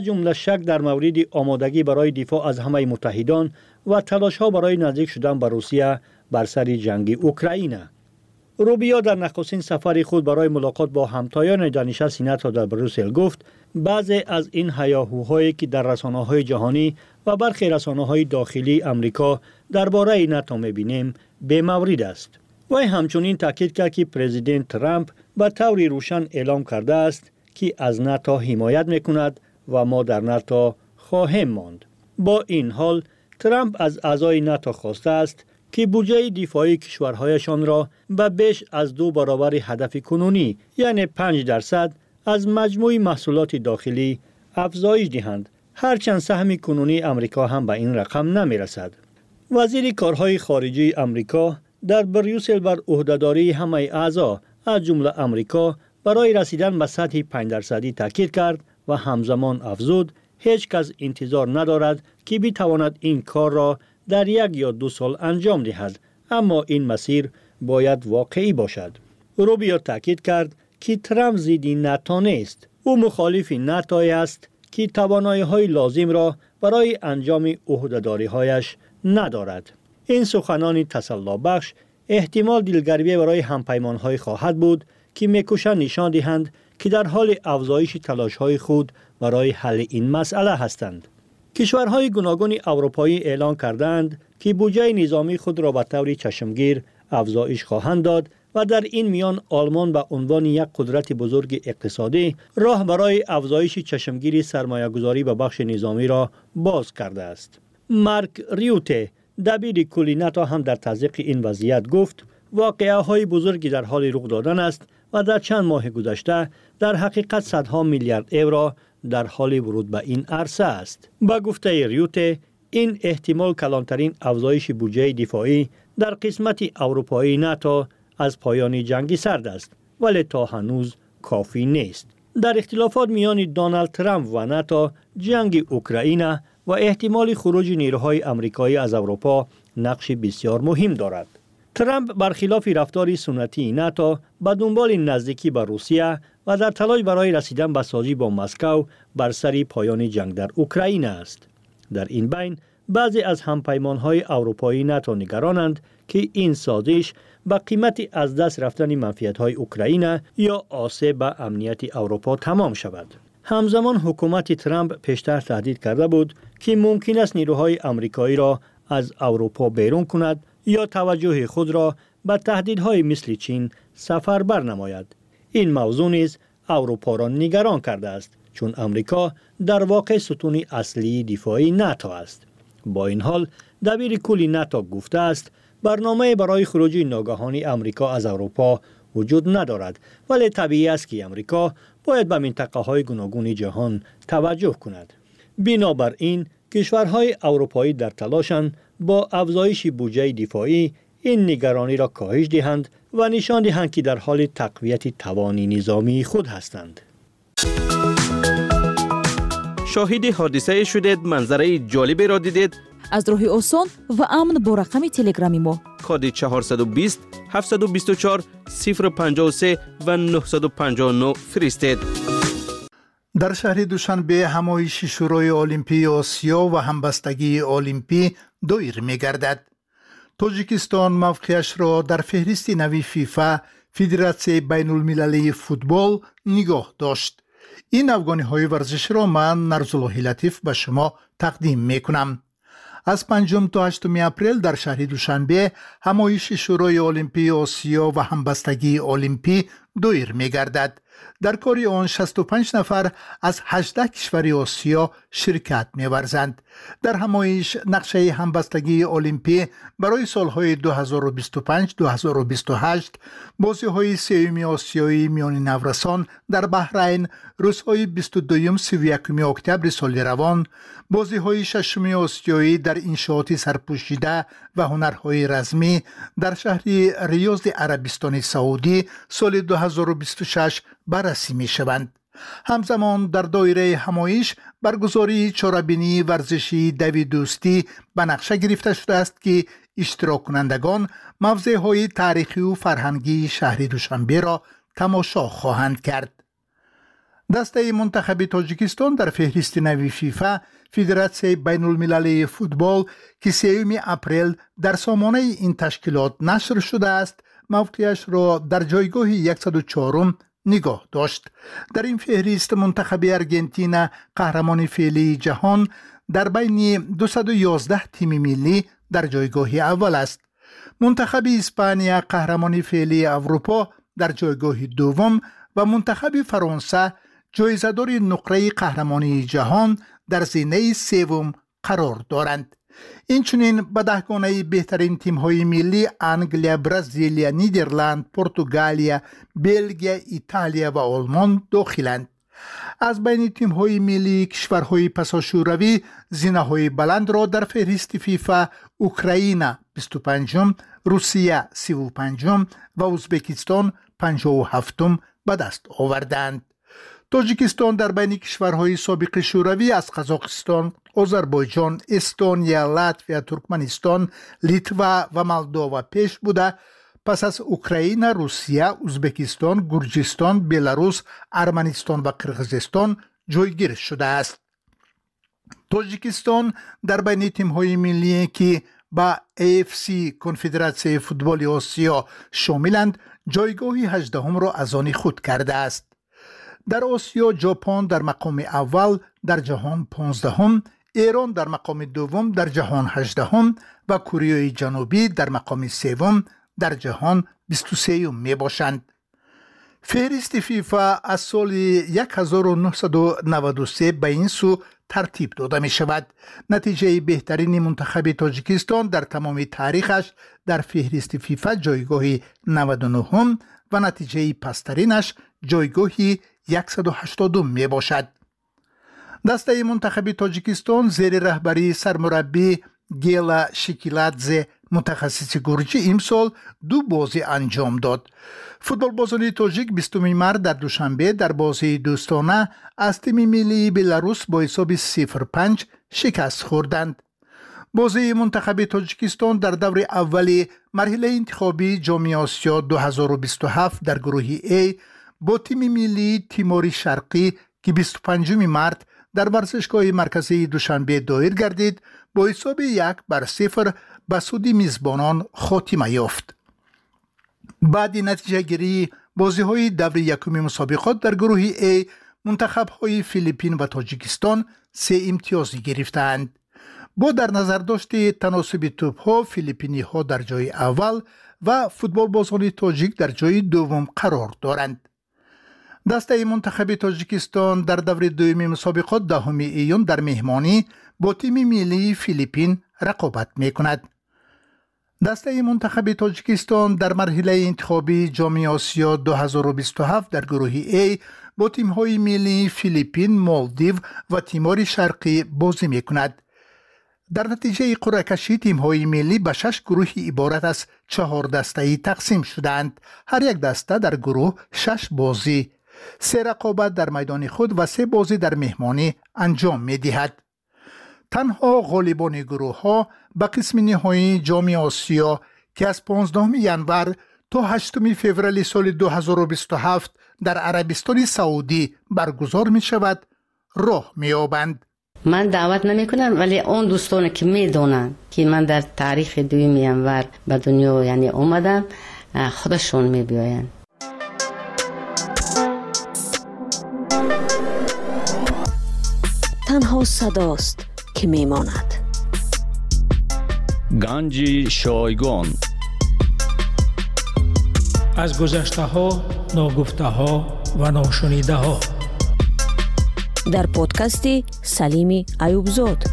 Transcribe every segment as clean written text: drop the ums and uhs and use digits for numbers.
جمله شک در مورد آمادگی برای دفاع از همه متحدان و تلاش‌ها برای نزدیک شدن به روسیه بر سر جنگ اوکراین. روبیو در نخستین سفر خود برای ملاقات با همتایان دانشگاه سینات در بروسل گفت بعضی از این هیاهوهایی که در رسانه‌های جهانی و برخی رسانه‌های داخلی آمریکا درباره ناتو می‌بینیم بی مورد است. وی همچنین تاکید کرد که پرزیدنت ترامپ به طور روشن اعلام کرده است که از ناتو حمایت می‌کند و ما در ناتو خواهیم ماند. با این حال ترامپ از اعضای ناتو خواسته است که بودجه دفاعی کشورهایشان را به بیش از 2 برابر هدف کنونی یعنی 5% از مجموع محصولات داخلی افزایش دهند، هرچند سهم کنونی امریکا هم به این رقم نمی رسد. وزیر کارهای خارجه امریکا در بریوسل بر عهدهداری همه اعضا از جمله امریکا برای رسیدن به سطح 5% تاکید کرد و همزمان افزود هیچ کس انتظار ندارد که بتواند این کار را در 1 یا 2 سال انجام دهد، اما این مسیر باید واقعی باشد. روبیو تاکید کرد که ترامپ ضد ناتو نیست. او مخالف ناتو است که توانایی‌های لازم را برای انجام عهده‌داری‌هایش ندارد. این سخنان تسلی بخش احتمال دلگرمی برای همپیمان‌های خواهد بود که می‌کوشند نشان دهند که در حال افزایش تلاش‌های خود برای حل این مسئله هستند. کشورهای گوناگون اروپایی اعلان کردند که بودجه نظامی خود را به طور چشمگیر افزایش خواهند داد و در این میان آلمان به عنوان یک قدرت بزرگ اقتصادی راه برای افزایش چشمگیر سرمایه‌گذاری به بخش نظامی را باز کرده است. مارک ریوته دبیر کل ناتو هم در تصدیق این وضعیت گفت واقعه‌های بزرگی در حال رخ دادن است و در چند ماه گذشته در حقیقت صدها میلیارد یورو در حال ورود به این عرصه است. با گفته ریوته این احتمال کلانترین افزایش بودجه دفاعی در قسمت اروپایی ناتو از پایان جنگ سرد است، ولی تا هنوز کافی نیست. در اختلافات میان دونالد ترامپ و ناتو جنگ اوکراین و احتمال خروج نیروهای آمریکایی از اروپا نقش بسیار مهم دارد. ترامپ برخلاف رفتار سنتی ناتو به دنبال نزدیکی به روسیه و در تلاش برای رسیدن به سازی با مسکو بر سر پایان جنگ در اوکراین است. در این بین بعضی از همپیمان‌های اروپایی ناتو نگرانند که این سازش با قیمت از دست رفتن منفعت‌های اوکراین یا آسیب به امنیت اروپا تمام شود. همزمان حکومت ترامپ پیشتر تهدید کرده بود که ممکن است نیروهای آمریکایی را از اروپا بیرون کند یا توجه خود را به تهدیدهای مثل چین سفربر نماید. این موضوع نیز اروپا را نگران کرده است، چون آمریکا در واقع ستون اصلی دفاعی ناتو است. با این حال دبیر کل ناتو گفته است برنامه برای خروج ناگهانی آمریکا از اروپا وجود ندارد، ولی طبیعی است که آمریکا باید به منطقه‌های گوناگون جهان توجه کند. بنابراین کشورهای اروپایی در تلاشند با افزایش بودجه دفاعی این نگرانی را کاهش دهند و نشان دهند که در حال تقویت توان نظامی خود هستند. شاهد حادثه شدید، منظره جالبی را دیدید؟ از راه آسان و امن با رقم تلگرامی ما کد 420 724 053 و 959 فرستید. در شهر دوشنبه همایش شورای المپی آسیا و همبستگی المپی دایر می‌گردد. تاجیکستان موقعش را در فهرست نوی فیفا فدراسیون بین المللی فوتبال نگاه داشت. این افغانی‌های ورزش را من نرزالله لطیف به شما تقدیم می‌کنم. از 5 تا 8 اپریل در شهر دوشنبه همایش شورای المپی آسیا و همبستگی المپی دایر می‌گردد. در کار آن 65 نفر از 18 کشور آسیا شرکت می‌ورزند. در همایش نقشه همبستگی المپی برای سالهای 2025-2028 بازی‌های سوم آسیایی میان نورسان در بحرین، روزهای 22-31 اکتبر سال روان، بازی‌های ششم آسیایی در انشاءات سرپوشیده و هنرهای رزمی در شهر ریاض عربستان سعودی سال 2026 بررسی می‌شوند. همزمان در دایره همایش برگزاری چهاربینی ورزشی دوی دوستی به نقشه گرفته شده است که اشتراک کنندگان موضع‌های تاریخی و فرهنگی شهر دوشنبه را تماشا خواهند کرد. دسته منتخب تاجیکستان در فهرست نوی فیفا فدراسیون بین المللی فوتبال که 3 اپریل در سامانه این تشکیلات نشر شده است موقعش را در جایگاه 104 نگاه داشت. در این فهرست منتخب ارژانتین قهرمان فعلی جهان در بین 211 تیم ملی در جایگاه اول است. منتخب اسپانیا قهرمان فعلی اروپا در جایگاه دوم و منتخب فرانسه جایزه‌دار نقره قهرمانی جهان در زینه سوم قرار دارند. اینچنین به 10 بهترین تیم‌های ملی انگلیا، برزیل، نیدرلند، پرتغال، بلژیم، ایتالیا و آلمان داخلند. از بین تیم‌های ملی کشورهای پساشوروی زینه‌های بلند را در فهرست فیفا اوکراین 25م، روسیه 35م و ازبکستان 57م به دست آوردند. تاجیکستان در بین کشورهای سابق شوروی از قزاقستان، آذربایجان، استونیا، لاتویا، ترکمنستان، لیتوا و مولداوا پیش بوده پس از اوکراین، روسیه، ازبکستان، گرجستان، بلاروس، ارمنستان و قرقیزستان جایگیر شده است. تاجیکستان در بین تیم‌های ملی که با AFC کنفدراسیون فوتبال آسیا شاملند جایگاه 18 را از آن خود کرده است. در آسیا ژاپن در مقام اول در جهان 15م، ایران در مقام دوم در جهان 18م و کره جنوبی در مقام سوم در جهان 23م می باشند. فهرست فیفا از سال 1993 به این سو ترتیب داده می شود. نتیجه بهترین منتخب تاجیکستان در تمام تاریخش در فهرست فیفا جایگاه 99م و نتیجه پسترینش جایگاه 180 می باشد. دسته منتخب تاجیکستان زیر رهبری سرمربی گیلا شکیلادزه متخصص گرجی امسال 2 بازی انجام داد. فوتبال بازان تاجیک 20 مارس در دوشنبه در بازی دوستانه از تیم ملی بلاروس با حساب 0-5 شکست خوردند. بازی منتخب تاجیکستان در دور اولی مرحله انتخابی جام آسیا 2027 در گروه A با تیم ملی تیمور شرقی که 25 مارس در ورزشگاه مرکزی دوشنبه دایر گردید با حساب 1-0 به سود میزبانان خاتمه یافت. بعد نتیجه گیری بازی های دور یکم مسابقات در گروه A منتخب های فیلیپین و تاجیکستان 3 امتیاز گرفتند. با در نظر داشت تناسب توپ ها فیلیپینی ها در جای اول و فوتبال بازان تاجیک در جای دوم قرار دارند. دسته منتخب تاجیکستان در دور دوم مسابقات 10 ایون در مهمانی با تیم ملی فیلیپین رقابت می کند. دسته منتخب تاجیکستان در مرحله انتخابی جام آسیا 2027 در گروه A با تیم‌های ملی فیلیپین، مالدیو و تیمور شرقی بازی می کند. در نتیجه قرعه کشی تیم‌های ملی به 6 گروه عبارت از 4 دسته‌ای تقسیم شدند. هر یک دسته در گروه 6 بازی، 3 رقابت در میدان خود و 3 بازی در مهمانی انجام می دهد. تنها غالبان گروه ها به قسم نهایی جام آسیا که از 15 ژانویه تا 8 فوریه سال 2027 در عربستان سعودی برگزار می شود راه می یابند. من دعوت نمی کنم، ولی اون دوستانی که می دونن که من در تاریخ 2 ژانویه به دنیا یعنی اومدم خودشون می بیاین. تنها صداست که میماند. گنج شایگان از گذشته ها، ناگفته ها و ناشنیده ها در پادکست سلیم ایوبزاد.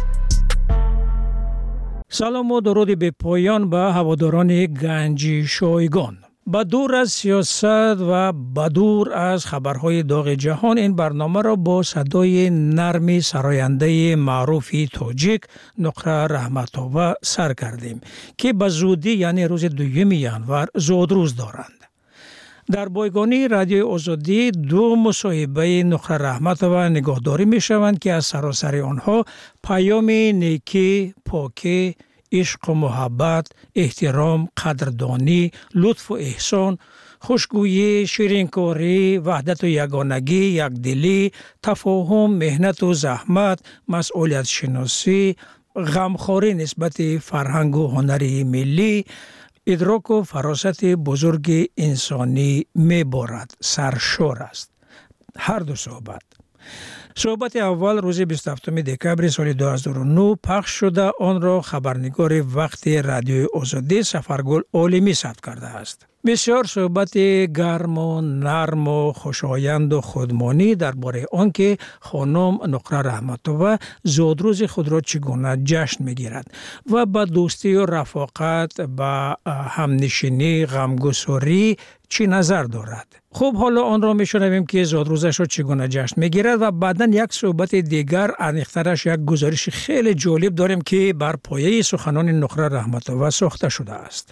سلام و درود به پایان به هواداران گنج شایگان. با دور از سیاست و با دور از خبرهای داغ جهان این برنامه را با صدای نرم سراینده معروف تاجیک نقره رحمت‌آور سر کردیم که به زودی یعنی روز 2 ژانویه زادروز دارند. در بایگانی رادیو آزادی 2 مصاحبه نقره رحمت‌آور نگاهداری می شوند که از سراسر آنها پیام نیکی، پاکی، عشق و محبت، احترام، قدردانی، لطف و احسان، خوشگویی، شیرینکاری، وحدت و یگانگی، یکدلی، تفاهم، مهنت و زحمت، مسئولیت شناسی، غمخواری نسبت فرهنگ و هنری ملی، ادراک و فراست بزرگ انسانی می‌بارد. سرشار است. هر دو صحبت اول روز 27 دکبر سال 2009 پخش شده. آن را خبرنگار وقت رادیوی آزادی سفرگل عالمی ثبت کرده است. بسیار صحبت گرم و نرم و خوشایند و خودمانی درباره آنکه خانم نقره رحمت‌آوا زادروز خود را چگونه جشن می‌گیرد و با دوستی و رفاقت با همنشینی غمگساری چی نظر دارد. خب حالا آن را میشنویم که زادروزش را چگونه جشن می‌گیرد و بعداً یک صحبت دیگر عمیق‌ترش یک گزارش خیلی جالب داریم که بر پایه سخنان نقره رحمت‌آوا ساخته شده است.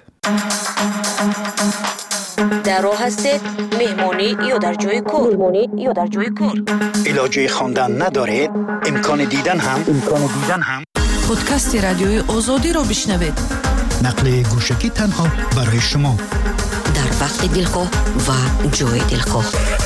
در راه هستید مهمانی یا در جای کار علاجه خواندن ندارید امکان دیدن هم پادکست رادیوی آزادی را بشنوید. نقل گوشکی تنها برای شما در وقت دلخواه و جای دلخواه.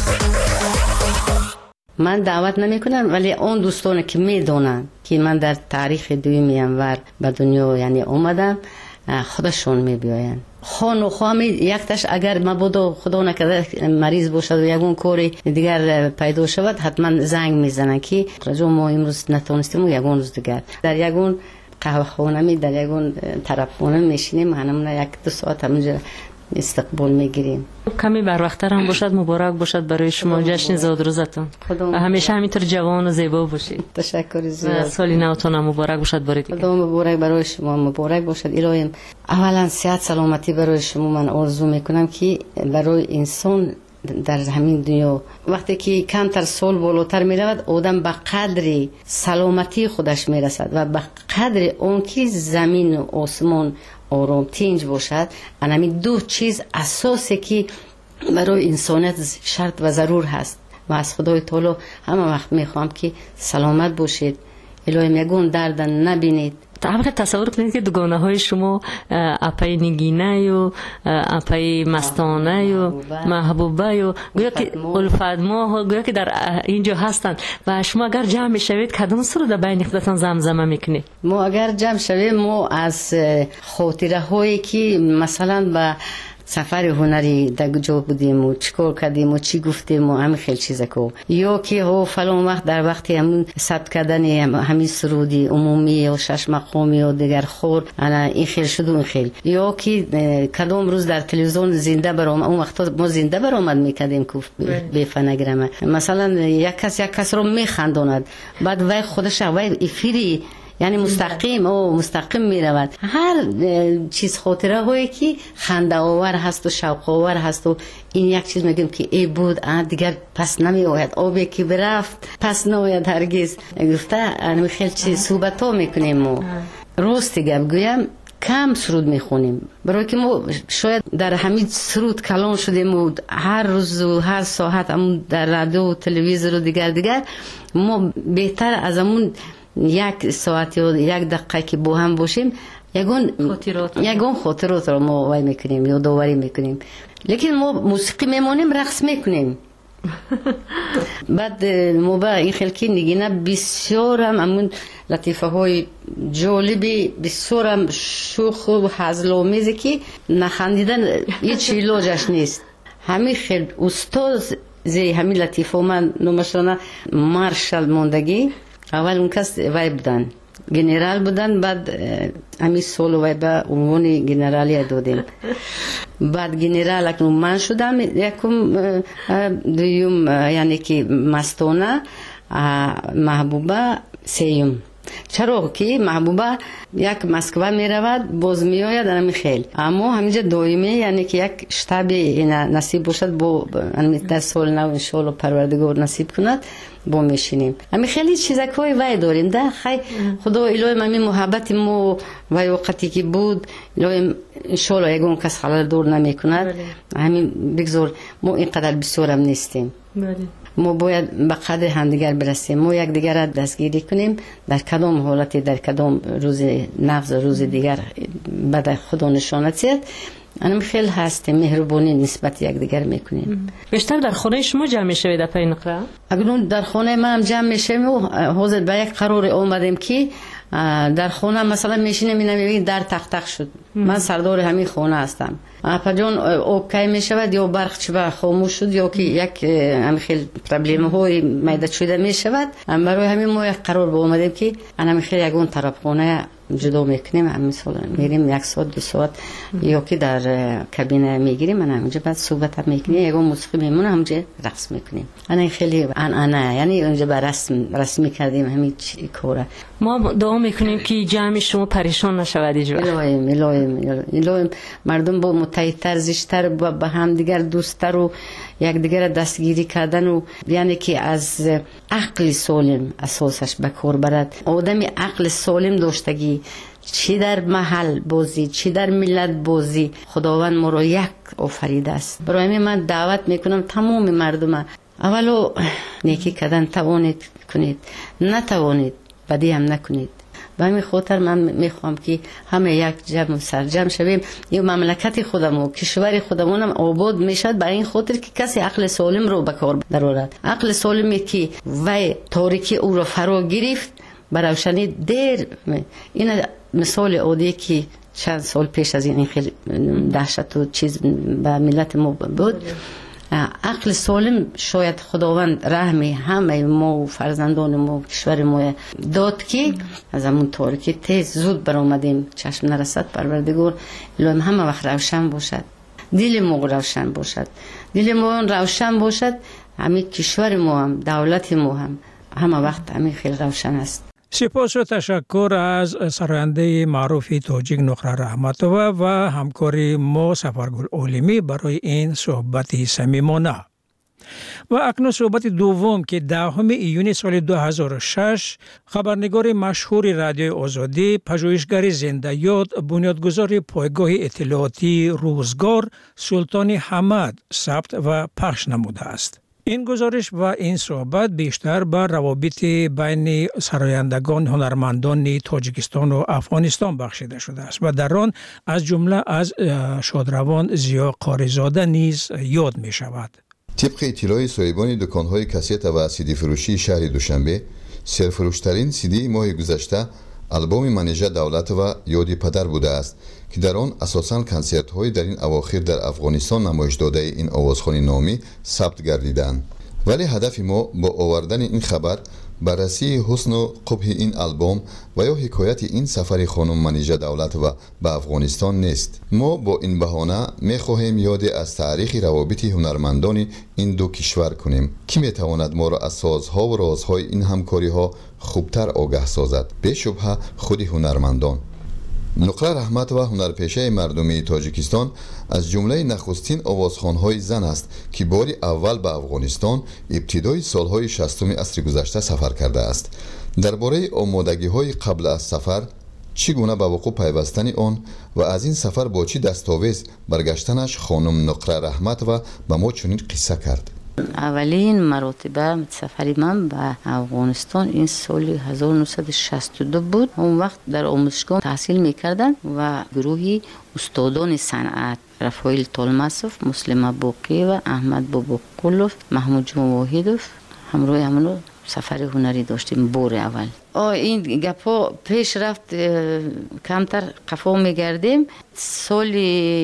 من دعوت نمی کنم، ولی اون دوستان که می دونن که من در تاریخ دوم ینور به دنیا یعنی اومدم خودشون می بیاین. خان و خوامی یکتش اگر مبادا خدا نکرده مریض باشد و یگون کاری دیگر پیدا شود حتما زنگ میزنن که رجوع ما امروز نتونستیم و یگون روز دیگر در یگون قهوه خانه می در یگون طرف خانه میشینیم، همون 1-2 ساعت همونجا استقبال میگیریم. کمی بر وقت‌تر هم باشد مبارک باشد برای شما جشن زادروزتون. همیشه همینطور جوان و زیبا باشید. تشکر زیاد. سالی نوتون هم مبارک باشد برای دیگه. خدا مبارک برای شما، مبارک باشد. الهیم اولا صحت سلامتی برای شما من آرزو میکنم که برای انسان در همین دنیا وقتی که کمتر سال بالاتر می رود آدم به قدر سلامتی خودش می رسد و به قدر اون که زمین و آسمان آرام تنج باشد. همین دو چیز اساسی که برای انسانیت شرط و ضرور هست و از خدای تعالی همه وقت می خواهم که سلامت باشید، الهی یگون درد نبینید. طبعا تصور کنید که دوگانه های شما اپای نگینه و اپای مستانه و محبوبه و گویا که الفت ماه گویا که در اینجا هستند و شما اگر جمع شوید کدام سر در بین خودتان زمزمه میکنید؟ ما اگر جمع شویم ما از خاطره هایی که مثلا با سفر هنری در کجا بودیم و چیکار کردیم و چی گفتیم و همین خیلی چیزا کو یا که ها فلان وقت در وقتی همون ثبت کردن همین سرودی عمومی و 6 مقامی و دیگر خور انا این خیلی شد و این خیلی یا که کدام روز در تلویزیون زنده برام اون وقتا ما زنده برآمد میکردیم که به فنگرامه مثلا یک کس رو میخنداند بعد وای خودش وای افیری یعنی مستقیم می رود. هر چیز خاطره هایی که خنده آور هست و شوق آور هست و این یک چیز میگم که ای بود دیگر پس نمی آید، آبی که برفت پس نمیاد هرگز. گفته انم خیلی چیز صحبت ها میکنیم ما راستی گپ گویم کم سرود میخونیم برای که ما شاید در همین سرود کلان شدیم و هر روز و هر ساعت هم در رادیو و تلویزیون و دیگر ما بهتر از همون 1 ساعت یا 1 دقیقه که با هم باشیم یگون خاطرات رو ما وای میکنیم یا داوری میکنیم. لیکن ما موسیقی میمونیم رقص میکنیم. بعد ما با این خلکی نگینه بسیار هم همون لطیفه های جالبی بسیار هم شوخ و هزل‌آمیزی که نخندیدن هیچ علاجش نیست. همین خیلی استاد زی همین لطیفه من نمشانه مارشال موندگی اول اون کس وای بودن گنرال بودن بعد همین سال وای به عنوان گنرالی دادیم بعد گنرال اکنون من شدم یکم دویم یعنی که مستانه محبوبه سیم چرا که محبوبه یک مسکو می رود باز می آید همین خیلی اما همینجا دائمی یعنی که یک شتابی نصیب باشد با در سال نو انشالله پروردگار نصیب کند با میشینیم همین خیلی چیزکای وای داریم ده خیلی خدا الهی همین محبت ما وای وقتی که بود الهی انشالله یگون کس خلال دور نمی کند همین بگذار ما اینقدر بسیارم نیستیم ما باید به قدر همدیگر برسیم ما یک دیگر را دستگیری کنیم در کدام حالتی در کدام روز نفس روز دیگر بعد خدا نشانت زد انم خیلی هستیم مهربانی نسبت یک دیگر میکنیم. بیشتر در خانه شما جمع میشوید اپای نقره؟ اگرون در خانه من جمع میشیم و حاضر به یک قرار اومدیم که در خانه مثلا میشینیم میبینیم در تق شد. من سردار همین خانه هستم. پجان اوکی میشود یا برق چه خاموش شد یا که یک هم خیلی پرابلم های میده شده میشود. برای همین ما یک قرار با اومدیم که انا خیلی یگون طرف خانه جدا میکنیم. مثلا میریم یک ساعت 2 ساعت یا که در کابینه میگیریم من همونجا بعد صحبت میکنیم یگون موسیقی میمونه همونجا رقص میکنیم. انا خیلی انا یعنی اونجا بر رسم کردیم همین کاره. ما دعا میکنیم که جمع شما پریشان نشود اینجا. الهی مردم با متحدتر زیشتر با هم دیگر دوستتر و یک دیگر دستگیری کردن و یعنی که از عقل سالم اساسش به کار برد. آدمی عقل سالم داشتگی چی در محل بازی چی در ملت بازی خداوند ما را یک آفریده است. برای من دعوت میکنم تمام مردم اولو نیکی کردن توانید کنید نتوانید بدی هم نکنید. به همین خاطر من میخوام که همه یک جمع سرجم شویم. این مملکت خودمون کشور خودمون هم آباد میشد برای این خاطر که کسی عقل سالم رو به کار درآورد. عقل سالمی که وای تاریکی او رو فرا گرفت بر روشنی دیر. این مثال عادی که چند سال پیش از این خیلی دهشت و چیز به ملت ما بود. عقل سالم شاید خداوند رحمی همه ما و فرزندان ما و کشور ما داد که از همون تاریکی تیز زود برآمدیم. چشم نرسد پروردگار الهی همه وقت روشن باشد. دل ما روشن باشد. دل ما روشن باشد. همین کشور ما هم دولت ما هم همه وقت همین خیلی روشن است. سپاس و تشکر از سراینده معروف تاجیک نقره رحمتوه و همکاری ما سفرگل عالمی برای این صحبت صمیمانه. و اکنون صحبت دوم که 10 ایون سال 2006 خبرنگار مشهور رادیوی آزادی، پژوهشگر زنده یاد، بنیادگذار پایگاه اطلاعاتی روزگار سلطان حمد ثبت و پخش نموده است. این گزارش و این صحبت بیشتر بر روابط بین سرایندگان هنرمندان تاجیکستان و افغانستان بخشیده شده است و در آن از جمله از شادروان زیا قاریزاده نیز یاد می شود. طبق اطلاع صاحبان دکان‌های کاست و سیدی فروشی شهر دوشنبه، سرفروشترین سیدی ماه گذشته البوم منیژه دولت و یاد پدر بوده است که در آن اساساً کنسرت‌های در این اواخر در افغانستان نمایش داده این آوازخوانی نامی ثبت گردیدند. ولی هدف ما با آوردن این خبر بررسی حسن و قبح این البوم و یا حکایت این سفر خانم منیژه دولت و به افغانستان نیست. ما با این بهانه می‌خواهیم یاد از تاریخ روابط هنرمندان این دو کشور کنیم که می‌تواند ما را از سازها و رازهای این همکاری‌ها خوبتر آگاه سازد. به شبهه خود هنرمندان. نقره رحمت و هنرپیشه مردمی تاجیکستان از جمله نخستین آوازخوان‌های زن است که باری اول به افغانستان ابتدای سالهای 60 عصر گذشته سفر کرده است. درباره آمادگی‌های قبل از سفر، چگونه به وقوع پیوستن آن و از این سفر با چه دستاویز برگشتنش خانم نقره رحمت و به ما چنین قصه کرد. اولین مرتبه سفر من به افغانستان این سال 1962 بود. اون وقت در آموزشگاه تحصیل میکردن و گروهی استادان صنعت رفایل طالماسوف، مسلم باقی و احمد باباقولوف، محمود جون واحدوف همراه همونو سفر هنری داشتیم بار اول. این گپا پیش رفت کمتر قفا میگردیم. سال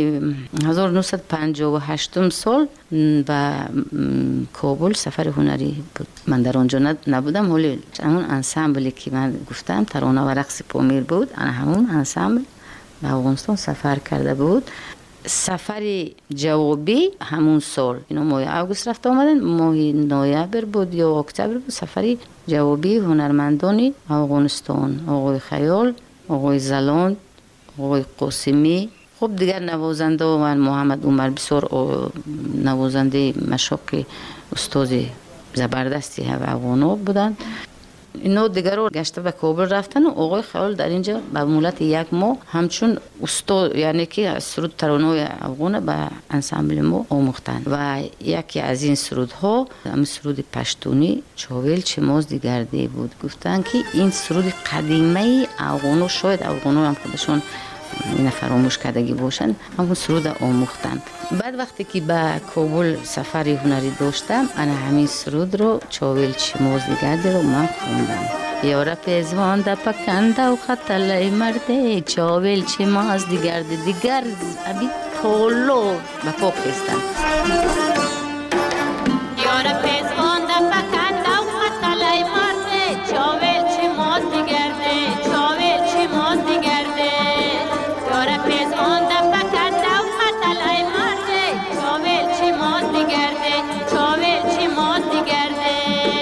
1958 سال به کابل سفر هنری بود. من در آنجا نبودم ولی همون انسامبلی که من گفتم ترانه و رقص پامیر بود، انا همون انسامبل به افغانستان سفر کرده بود. سفر جوابی همون سال، اینو ماه اوگوست رفت آمدن، ماه نوامبر بود یا اکتبر بود. سفر جوابی هنرمندان افغانستان، آقای خیال، آقای زلان، آقای قاسمی، خب دیگر نوازنده و من محمد عمر بسیار نوازنده مشاق استاد زبردستی افغانا بودن. اینا دیگر رو گشته به کابل رفتن و آقای خیال در اینجا به مولت 1 ماه همچون استاد یعنی که سرود ترانه افغان به انسامبل ما آموختن و یکی از این سرودها هم سرود پشتونی چاویل چماز دیگرده بود. گفتن که این سرود قدیمه افغانو، شاید افغانو هم خودشون این فراموش کردگی باشن همون سرود آموختن. بعد وقتی که به کابل سفر هنری داشتم انا همین سرود رو چاویل چیماز دیگردی رو من خوندم. یارا پیزوان دا پکنده و خطلای مرده چاویل چیماز دیگرده دیگر ابی تولو به پاک خستن. یارا پیزوان دا پکنده و خطلای مرده چاویل چیماز دیگرده چاویل چیماز دیگرده یارا پیزوان دا پکنده و خطلای مرده چاویل چیماز دیگرده چاویل چیماز دیگرده.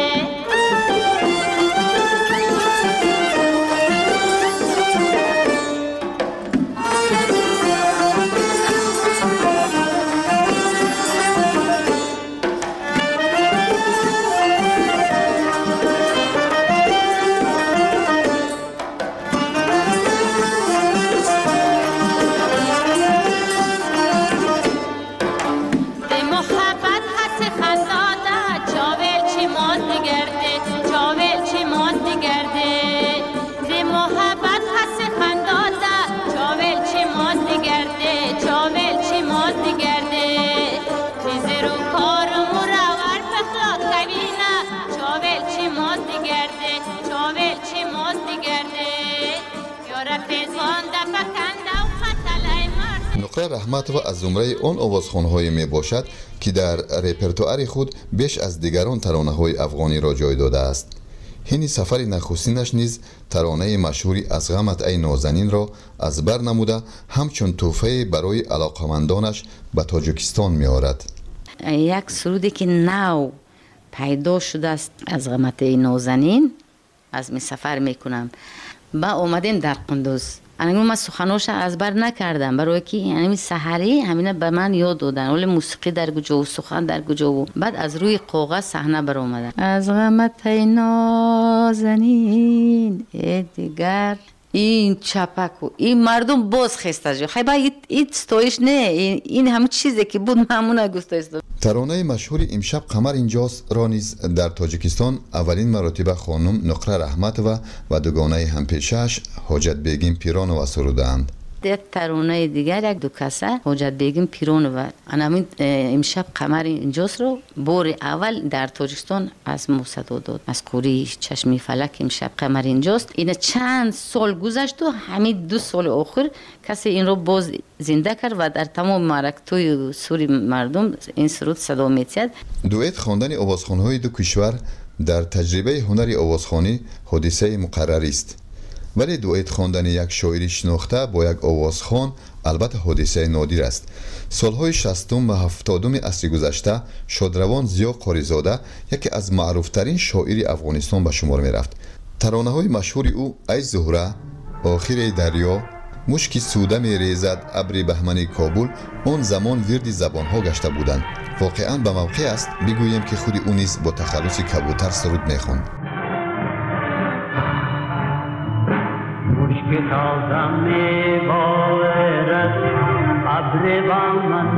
نقره رحمتова از زمره آن آوازخوان‌های می باشد که در رپرتوار خود بیش از دیگران ترانه‌های افغانی را جای داده است. هین سفر نخستینش نیز ترانه مشهوری از غمت ای نازنین را از بر نموده همچون تحفه برای علاقمندانش به تاجیکستان می آورد. یک سرودی که نو پیدا شده است از غمت ای نازنین از می سفر می کنم با اومدیم در قندوز. من سخناش از بر نکردم برای که یعنی سحری همینه به من یاد دادن ولی موسیقی در کجا و سخن در کجا و بعد از روی کاغذ صحنه بر اومدن. از غمت نازنین دیگر این چپک و این مردم باز خسته جو خیلی باید این ستایش نه این همه چیزی که بود همونه گستایش داد. ترانه مشهور امشب قمر اینجاست را نیز در تاجیکستان اولین مرتبه خانم نقره رحمتова و دوگانه همپیشش حاجت بیگم پیرانова سرودند. یک ترانه دیگر یک دو کسه حاجت بیگم پیرانova همین امشب قمر اینجاست رو بار اول در تاجیکستان از موسیقی داد از کوری چشمی فلک امشب قمر اینجاست. این چند سال گذشت و همین 2 سال آخر کسی این رو باز زنده کرد و در تمام مرکتوی سوری مردم این سرود صدا می‌زد. دوئت خواندن آوازخوان‌های دو کشور در تجربه هنری آوازخوانی حادثه مقرری است. ولی دوئت خواندن یک شاعری شناخته با یک آوازخوان البته حادثه نادر است. سالهای 60 و 70 عصر گذشته شادروان ضیا قاریزاده یکی از معروفترین شاعری افغانستان به شمار می رفت. ترانه‌های مشهور او ای زهره، آخر دریا، مشکی سوده می ریزد ابر بهمن کابل آن زمان ورد زبانها گشته بودند. واقعا به موقع است بگویم که خود او نیز با تخلص کبوتر سرود می خواند. مشک تازه می بارد ابر بهمن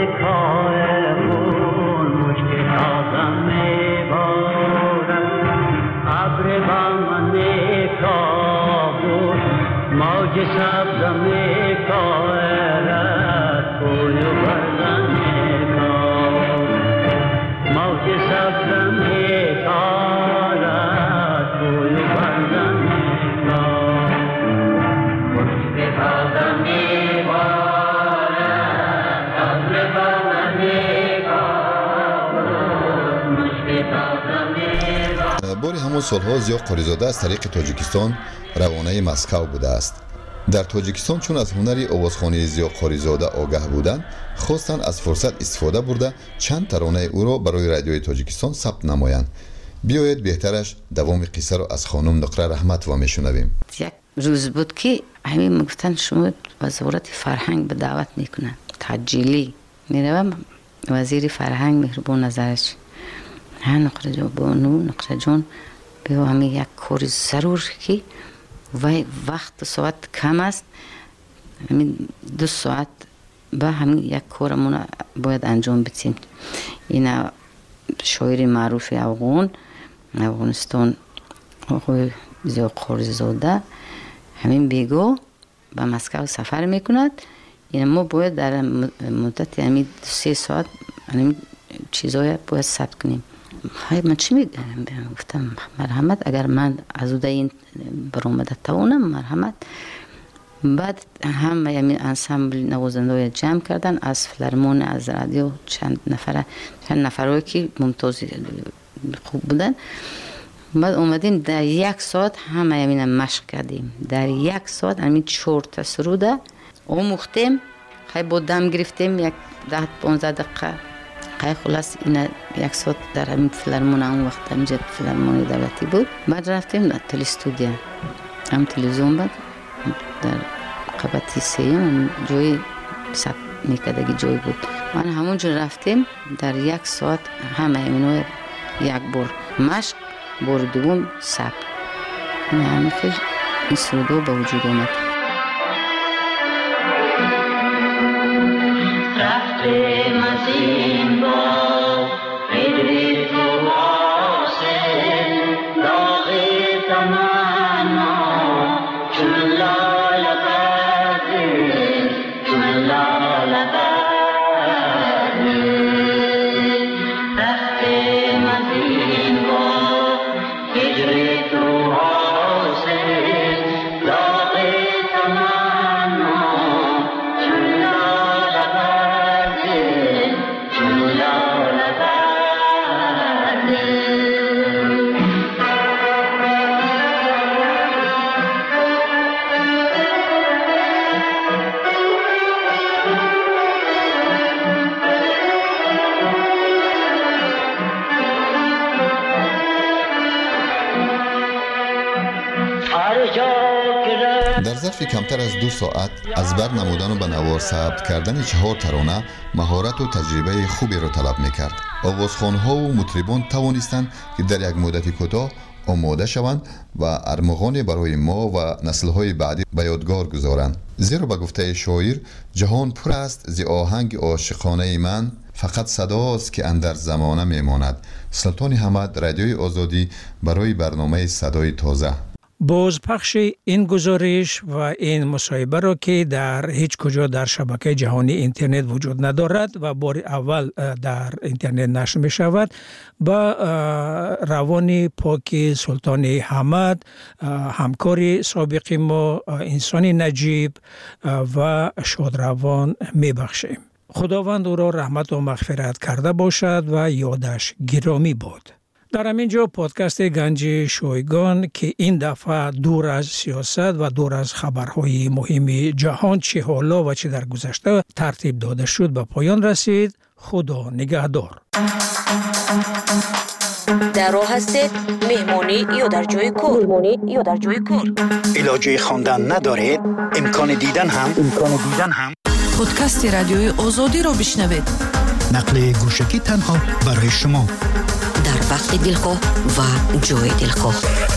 کابل مشک تازه می بارد ابر بهمن کابل موج سبز می کارد کوی بردن کابل موج سبز می کارد کوی بردن باری همون سالها ضیا قاریزاده از طریق تاجیکستان روانه مسکو بوده است. در تاجیکستان چون از هنری آوازخوانی ضیا قاریزاده آگاه بودند خواستند از فرصت استفاده برده چند ترانه او را برای رادیوی تاجیکستان ثبت نمایند. بیایید بهترش دوام قصه را از خانم نقره رحمتova میشنویم. یک روز بود که همین میگفتن شما وزارت فرهنگ به دعوت میکنن تجیلی میروم وزیر فرهنگ مهربان نظرش ها نقره جان بانو نقره جان بیا همین یک کاری ضرور که وقت ساعت کم است همین 2 ساعت با همین یک کارمون باید انجام بدیم. این شاعر معروف افغانستان آقای ضیا قاریزاده همین بگو به مسکو سفر میکند، این ما باید در مدت همین 3 ساعت همین چیزای باید ثبت کنیم. های من چی میگم؟ گفتم مرحمت، اگر من از اون این برآمده توانم مرحمت. بعد هم همین انسامبل نوازنده جمع کردن از فیلارمون، از رادیو، چند نفرایی که ممتاز خوب بودن. بعد اومدیم در 1 ساعت همه همین مشق کردیم. در 1 ساعت همین 4 تا سروده آموختیم. خیلی با دم گرفتیم 10-15 دقیقه. خیلی خلاص این 1 ساعت در همین فیلارمون، اون وقت همینجا فیلارمون دولتی بود. بعد رفتیم در تلستودیا، هم تلویزیون بود در قبطی 3 جای ثبت میکردگی جای بود. من همونجا رفتیم در 1 ساعت همه همینو 1 بار مشق، بار دوم ثبت. همین که این سرودو به وجود آمد. رفتیم از این با بدری تو حاصل داغ تمنا چون لال بدر چون لال بدر. رفتیم از این با بدری تو حاصل داغ تمنا چون لال بدر چون لال بدر. در ظرف کمتر از 2 ساعت از بر نمودن و به نوار ثبت کردن 4 ترانه مهارت و تجربه خوبی را طلب میکرد. آوازخوان‌ها و مطربان توانستند که در یک مدت کوتاه آماده شوند و ارمغان برای ما و نسل‌های بعدی به یادگار گذارند. زیرا به گفته شاعر جهان پر است ز آهنگ عاشقانه من، فقط صداست که اندر زمانه میماند. سلطان حمد، رادیوی آزادی، برای برنامه صدای تازه. بازپخش این گزارش و این مصاحبه را که در هیچ کجا در شبکه جهانی اینترنت وجود ندارد و بار اول در اینترنت نشر می شود، با روان پاک سلطان حمد، همکار سابق ما، انسان نجیب و شادروان می بخشیم. خداوند او را رحمت و مغفرت کرده باشد و یادش گرامی باد. در همینجا پادکست گنج شایگان که این دفعه دور از سیاست و دور از خبرهای مهم جهان چه حالا و چه در گذشته ترتیب داده شد به پایان رسید. خدا نگهدار. در راه هستید، مهمانی یا در جای کار. علاجه خواندن ندارید؟ امکان دیدن هم پادکست رادیوی آزادی را بشنوید. نقل گوشکی تنها برای شما، در وقت دلخواه و جای دلخواه.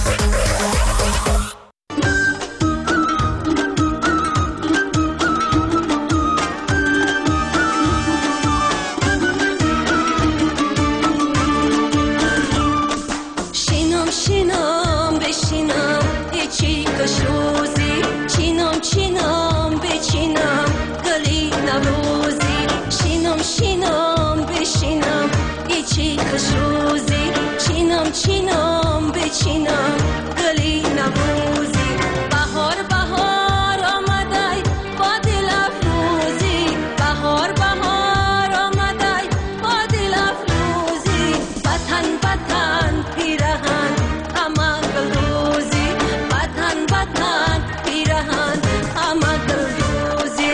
شینم بشینم هیچی کشوزی، چینم بچینم گلی نوروزی. شینم بشینم هیچی کشوزی، چینم بچینم گلی نوروزی. بهار آمده با دل افروزی، بهار آمده با دل افروزی. وطن پیرهن همه گلروزی، وطن پیرهن همه گلروزی.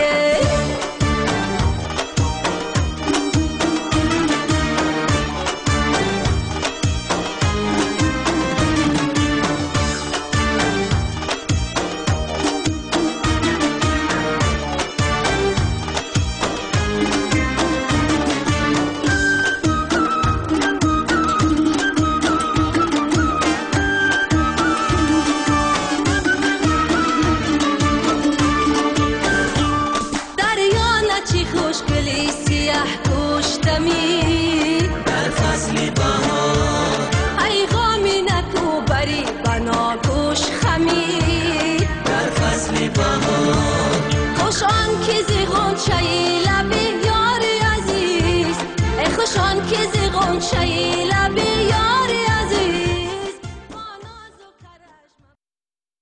در فصل بهار ای غامی نکو بری بنا گوش خمی.